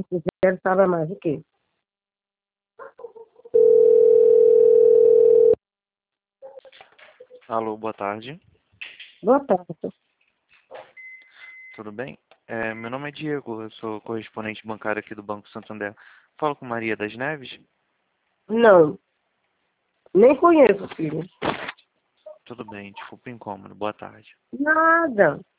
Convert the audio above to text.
Eu quero saber mais o quê? Alô, boa tarde. Boa tarde. Tudo bem? Meu nome é Diego, eu sou correspondente bancário aqui do Banco Santander. Falo com Maria das Neves? Não, nem conheço, filho. Tudo bem, desculpa o incômodo. Boa tarde. Nada.